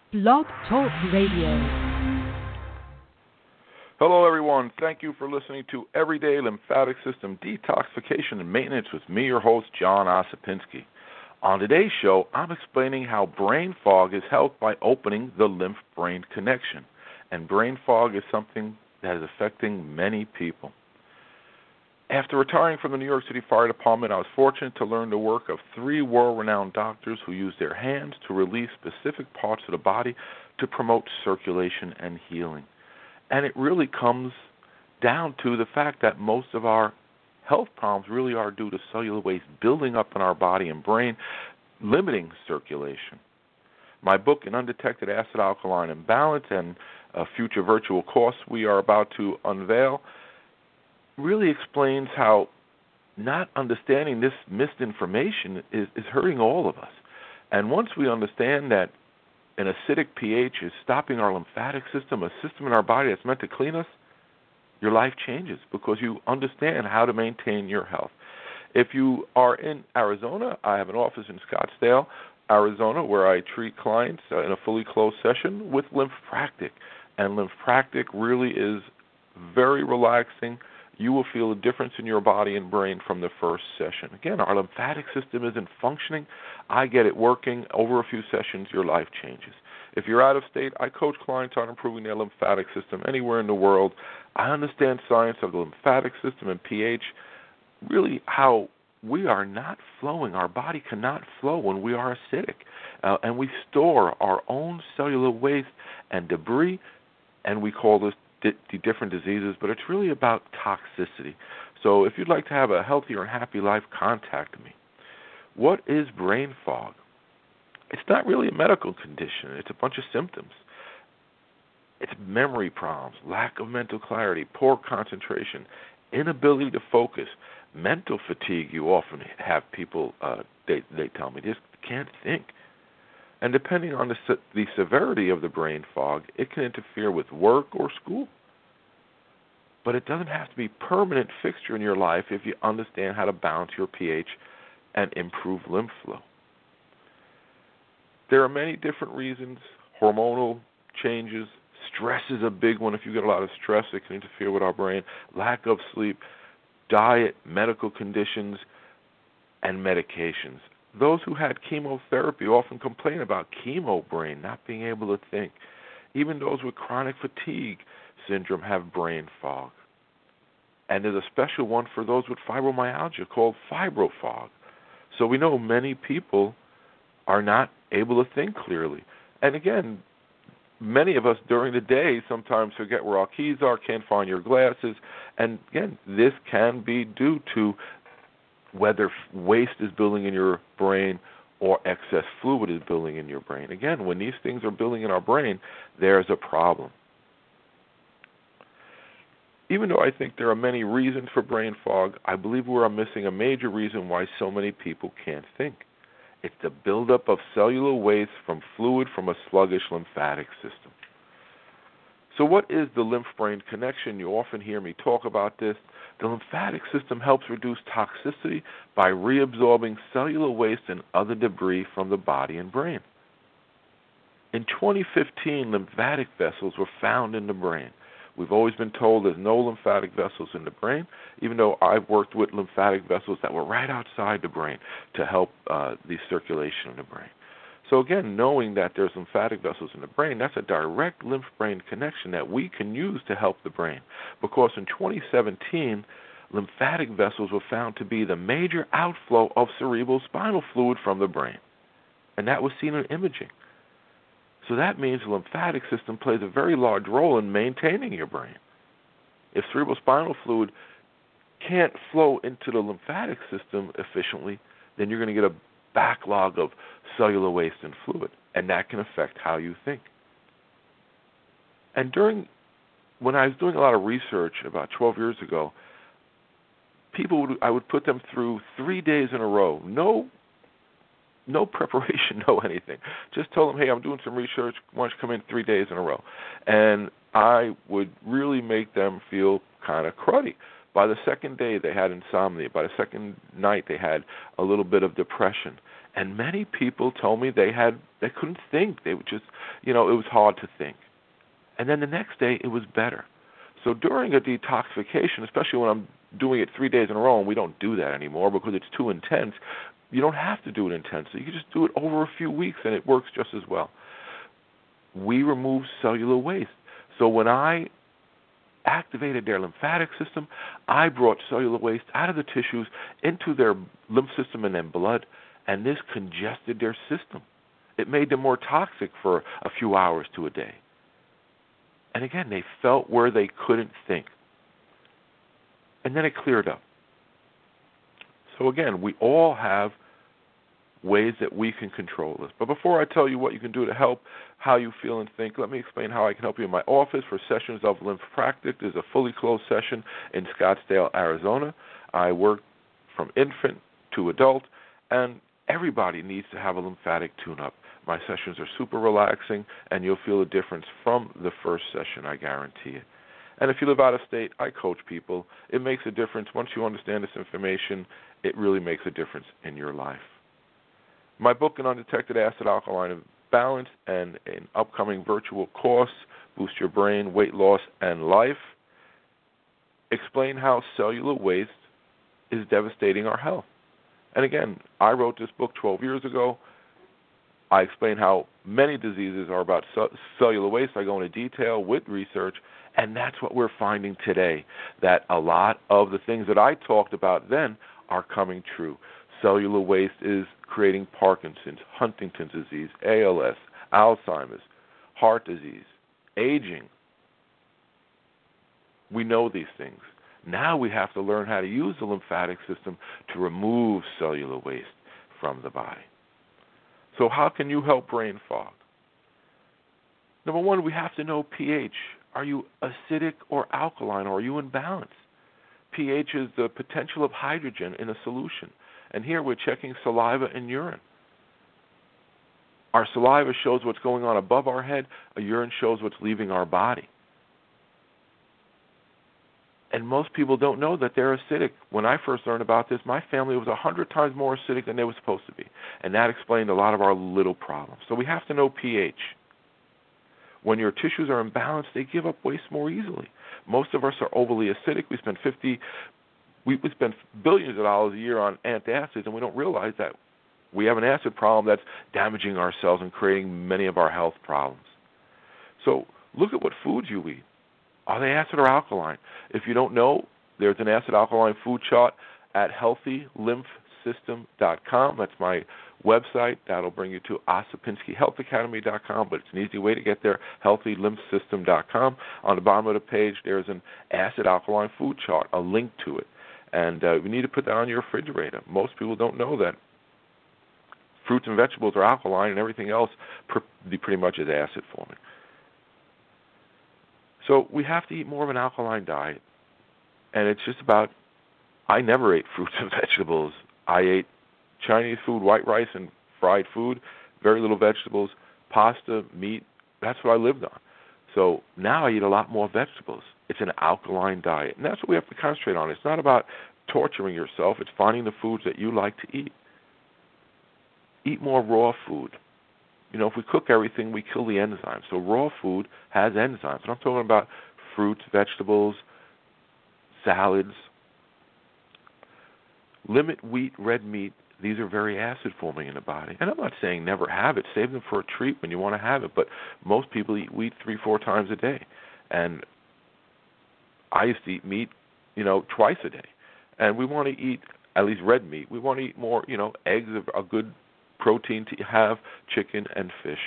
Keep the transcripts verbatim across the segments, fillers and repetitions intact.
Blog Talk Radio. Hello, everyone. Thank you for listening to Everyday Lymphatic System Detoxification and Maintenance with me, your host, John Osipinski. On today's show, I'm explaining how brain fog is helped by opening the lymph-brain connection. And brain fog is something that is affecting many people. After retiring from the New York City Fire Department, I was fortunate to learn the work of three world-renowned doctors who use their hands to release specific parts of the body to promote circulation and healing. And it really comes down to the fact that most of our health problems really are due to cellular waste building up in our body and brain, limiting circulation. My book, An Undetected Acid-Alkaline Imbalance, and a future virtual course we are about to unveil, really explains how not understanding this misinformation is, is hurting all of us. And once we understand that an acidic pH is stopping our lymphatic system, a system in our body that's meant to clean us, your life changes because you understand how to maintain your health. If you are in Arizona, I have an office in Scottsdale, Arizona, where I treat clients uh, in a fully closed session with Lymphpractic. And Lymphpractic really is very relaxing. You will feel a difference in your body and brain from the first session. Again, our lymphatic system isn't functioning. I get it working. Over a few sessions, your life changes. If you're out of state, I coach clients on improving their lymphatic system anywhere in the world. I understand science of the lymphatic system and pH, really how we are not flowing. Our body cannot flow when we are acidic. Uh, and we store our own cellular waste and debris, and we call this the different diseases, but it's really about toxicity. So if you'd like to have a healthier and happy life, contact me. What is brain fog? It's not really a medical condition. It's a bunch of symptoms. It's memory problems, lack of mental clarity, poor concentration, inability to focus, mental fatigue. You often have people, uh, they, they tell me, just can't think. And depending on the, se- the severity of the brain fog, it can interfere with work or school. But it doesn't have to be a permanent fixture in your life if you understand how to balance your pH and improve lymph flow. There are many different reasons. Hormonal changes, stress is a big one. If you get a lot of stress, it can interfere with our brain. Lack of sleep, diet, medical conditions, and medications. Those who had chemotherapy often complain about chemo brain, not being able to think. Even those with chronic fatigue syndrome have brain fog. And there's a special one for those with fibromyalgia called fibrofog. So we know many people are not able to think clearly. And again, many of us during the day sometimes forget where our keys are, can't find your glasses. And again, this can be due to whether waste is building in your brain or excess fluid is building in your brain. Again, when these things are building in our brain, there's a problem. Even though I think there are many reasons for brain fog, I believe we are missing a major reason why so many people can't think. It's the buildup of cellular waste from fluid from a sluggish lymphatic system. So what is the lymph-brain connection? You often hear me talk about this. The lymphatic system helps reduce toxicity by reabsorbing cellular waste and other debris from the body and brain. In twenty fifteen, lymphatic vessels were found in the brain. We've always been told there's no lymphatic vessels in the brain, even though I've worked with lymphatic vessels that were right outside the brain to help uh, the circulation in the brain. So again, knowing that there's lymphatic vessels in the brain, that's a direct lymph-brain connection that we can use to help the brain. Because in twenty seventeen, lymphatic vessels were found to be the major outflow of cerebral spinal fluid from the brain. And that was seen in imaging. So that means the lymphatic system plays a very large role in maintaining your brain. If cerebral spinal fluid can't flow into the lymphatic system efficiently, then you're going to get a backlog of cellular waste and fluid, and that can affect how you think. And during, when I was doing a lot of research about twelve years ago, people would, I would put them through three days in a row, no, no preparation, no anything. Just tell them, hey, I'm doing some research. Why don't you come in three days in a row? And I would really make them feel kind of cruddy. By the second day, they had insomnia. By the second night, they had a little bit of depression. And many people told me they had they couldn't think. They would just, you know, it was hard to think. And then the next day it was better. So during a detoxification, especially when I'm doing it three days in a row, and we don't do that anymore because it's too intense, you don't have to do it intensely. You can just do it over a few weeks, and it works just as well. We remove cellular waste. So when I activated their lymphatic system, I brought cellular waste out of the tissues into their lymph system and then blood, and this congested their system. It made them more toxic for a few hours to a day. And again, they felt where they couldn't think. And then it cleared up. So again, we all have ways that we can control this. But before I tell you what you can do to help, how you feel and think, let me explain how I can help you in my office for sessions of Lymphpractic. There's a fully closed session in Scottsdale, Arizona. I work from infant to adult, and everybody needs to have a lymphatic tune-up. My sessions are super relaxing, and you'll feel a difference from the first session, I guarantee it. And if you live out of state, I coach people. It makes a difference. Once you understand this information, it really makes a difference in your life. My book, An Undetected Acid Alkaline Balance, and an upcoming virtual course, Boost Your Brain, Weight Loss, and Life, explain how cellular waste is devastating our health. And again, I wrote this book twelve years ago. I explain how many diseases are about cellular waste. I go into detail with research, and that's what we're finding today, that a lot of the things that I talked about then are coming true. Cellular waste is creating Parkinson's, Huntington's disease, A L S, Alzheimer's, heart disease, aging. We know these things. Now we have to learn how to use the lymphatic system to remove cellular waste from the body. So how can you help brain fog? Number one, we have to know pH. Are you acidic or alkaline, or are you in balance? pH is the potential of hydrogen in a solution. And here we're checking saliva and urine. Our saliva shows what's going on above our head. A urine shows what's leaving our body. And most people don't know that they're acidic. When I first learned about this, my family was a hundred times more acidic than they were supposed to be. And that explained a lot of our little problems. So we have to know pH. When your tissues are imbalanced, they give up waste more easily. Most of us are overly acidic. We spend fifty, we, we spend billions of dollars a year on antacids, and we don't realize that we have an acid problem that's damaging our cells and creating many of our health problems. So look at what foods you eat. Are they acid or alkaline? If you don't know, there's an acid-alkaline food chart at healthy lymph system dot com. That's my website. That'll bring you to Ossipinski Health Academy dot com, but it's an easy way to get there, healthy lymph system dot com. On the bottom of the page, there's an acid-alkaline food chart, a link to it. And uh, we need to put that on your refrigerator. Most people don't know that fruits and vegetables are alkaline, and everything else pretty much is acid forming. So we have to eat more of an alkaline diet, and it's just about, I never ate fruits and vegetables. I ate Chinese food, white rice, and fried food, very little vegetables, pasta, meat. That's what I lived on. So now I eat a lot more vegetables. It's an alkaline diet, and that's what we have to concentrate on. It's not about torturing yourself. It's finding the foods that you like to eat. Eat more raw food. You know, if we cook everything, we kill the enzymes. So raw food has enzymes. And I'm talking about fruits, vegetables, salads. Limit wheat, red meat. These are very acid-forming in the body. And I'm not saying never have it. Save them for a treat when you want to have it. But most people eat wheat three, four times a day. And I used to eat meat, you know, twice a day. And we want to eat at least red meat. We want to eat more, you know, eggs are a good protein to have, chicken and fish.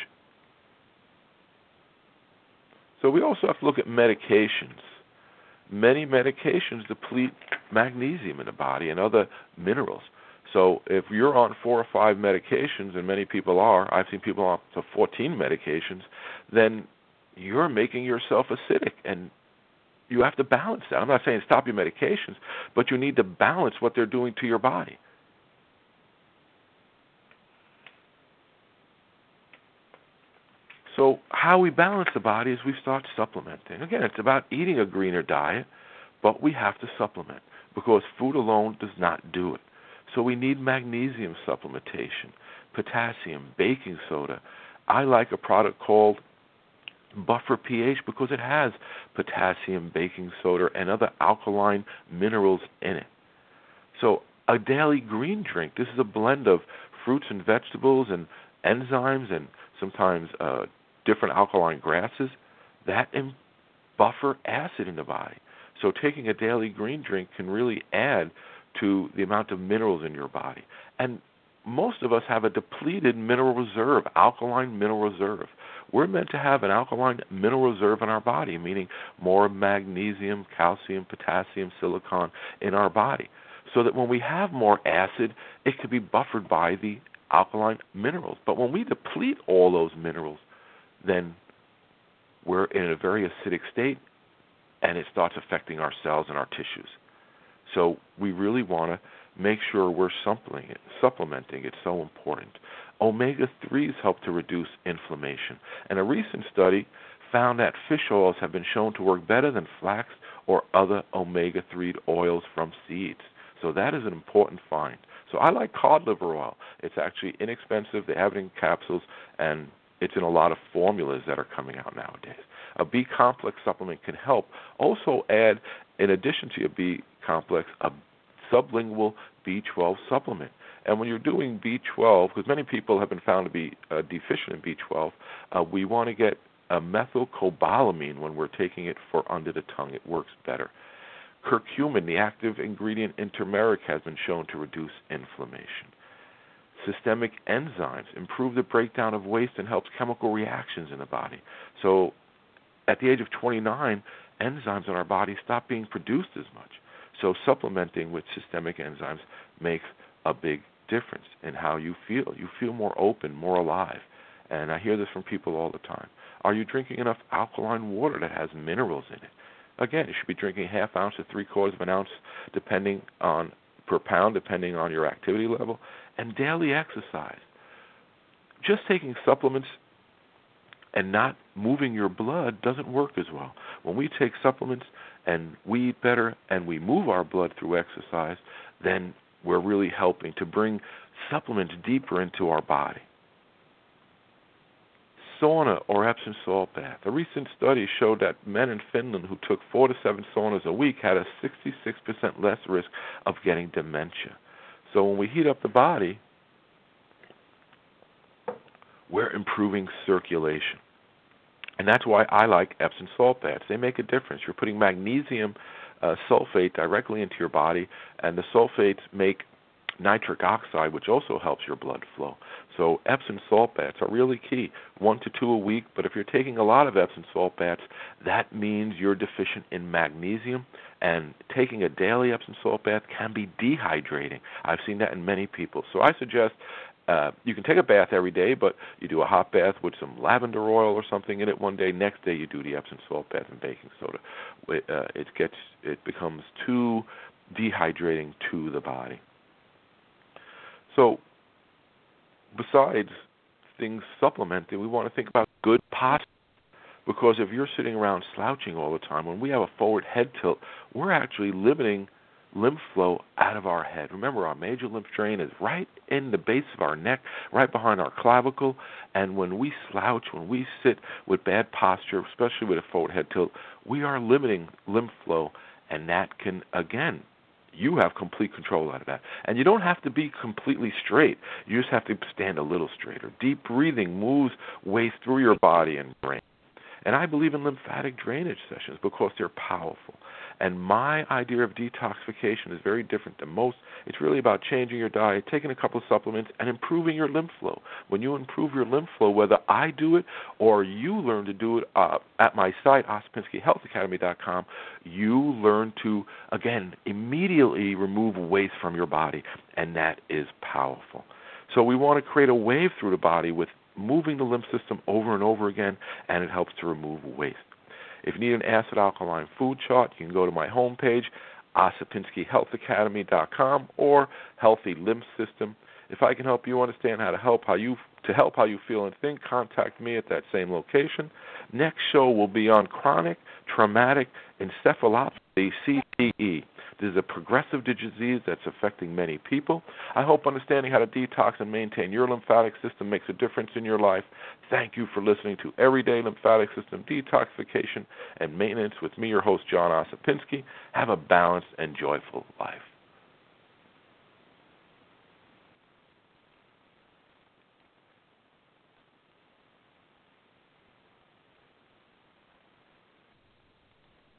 So we also have to look at medications. Many medications deplete magnesium in the body and other minerals. So if you're on four or five medications, and many people are, I've seen people on up to fourteen medications, then you're making yourself acidic, and you have to balance that. I'm not saying stop your medications, but you need to balance what they're doing to your body. So how we balance the body is we start supplementing. Again, it's about eating a greener diet, but we have to supplement because food alone does not do it. So we need magnesium supplementation, potassium, baking soda. I like a product called Buffer pH because it has potassium, baking soda, and other alkaline minerals in it. So a daily green drink, this is a blend of fruits and vegetables and enzymes and sometimes uh, different alkaline grasses that in- buffer acid in the body. So taking a daily green drink can really add to the amount of minerals in your body. And most of us have a depleted mineral reserve, alkaline mineral reserve. We're meant to have an alkaline mineral reserve in our body, meaning more magnesium, calcium, potassium, silicon in our body, so that when we have more acid, it could be buffered by the alkaline minerals. But when we deplete all those minerals, then we're in a very acidic state, and it starts affecting our cells and our tissues. So we really want to make sure we're supplementing it. Supplementing it's so important. omega threes help to reduce inflammation. And a recent study found that fish oils have been shown to work better than flax or other omega three oils from seeds. So that is an important find. So I like cod liver oil. It's actually inexpensive. They have it in capsules, and it's in a lot of formulas that are coming out nowadays. A B-complex supplement can help. Also add, in addition to your B-complex, a sublingual B twelve supplement. And when you're doing B twelve, because many people have been found to be uh, deficient in B twelve, uh, we want to get a methylcobalamin when we're taking it for under the tongue. It works better. Curcumin, the active ingredient in turmeric, has been shown to reduce inflammation. Systemic enzymes improve the breakdown of waste and helps chemical reactions in the body. So at the age of twenty-nine, enzymes in our body stop being produced as much. So supplementing with systemic enzymes makes a big difference in how you feel. You feel more open, more alive. And I hear this from people all the time. Are you drinking enough alkaline water that has minerals in it? Again, you should be drinking half ounce to three quarters of an ounce depending on per pound, depending on your activity level, and daily exercise. Just taking supplements and not moving your blood doesn't work as well. When we take supplements and we eat better and we move our blood through exercise, then we're really helping to bring supplements deeper into our body. Sauna or Epsom salt bath. A recent study showed that men in Finland who took four to seven saunas a week had a sixty-six percent less risk of getting dementia. So when we heat up the body, we're improving circulation. And that's why I like Epsom salt baths. They make a difference. You're putting magnesium uh, sulfate directly into your body, and the sulfates make nitric oxide, which also helps your blood flow. So Epsom salt baths are really key, one to two a week. But if you're taking a lot of Epsom salt baths, that means you're deficient in magnesium, and taking a daily Epsom salt bath can be dehydrating. I've seen that in many people. So I suggest uh, you can take a bath every day, but you do a hot bath with some lavender oil or something in it one day. Next day you do the Epsom salt bath and baking soda. It, uh, it gets it becomes too dehydrating to the body. So besides things supplemented, we want to think about good posture. Because if you're sitting around slouching all the time, when we have a forward head tilt, we're actually limiting lymph flow out of our head. Remember, our major lymph drain is right in the base of our neck, right behind our clavicle. And when we slouch, when we sit with bad posture, especially with a forward head tilt, we are limiting lymph flow, and that can, again, you have complete control out of that. And you don't have to be completely straight. You just have to stand a little straighter. Deep breathing moves waste through your body and brain. And I believe in lymphatic drainage sessions because they're powerful. And my idea of detoxification is very different than most. It's really about changing your diet, taking a couple of supplements, and improving your lymph flow. When you improve your lymph flow, whether I do it or you learn to do it uh, at my site, Ossipinski Health Academy dot com, you learn to, again, immediately remove waste from your body, and that is powerful. So we want to create a wave through the body with moving the lymph system over and over again, and it helps to remove waste. If you need an acid alkaline food chart, you can go to my homepage, Ossipinski Health Academy dot com, or Healthy Lymph System. If I can help you understand how to help how you to help how you feel and think, contact me at that same location. Next show will be on chronic traumatic encephalopathy, C T E. This is a progressive disease that's affecting many people. I hope understanding how to detox and maintain your lymphatic system makes a difference in your life. Thank you for listening to Everyday Lymphatic System Detoxification and Maintenance with me, your host, John Ossipinski. Have a balanced and joyful life.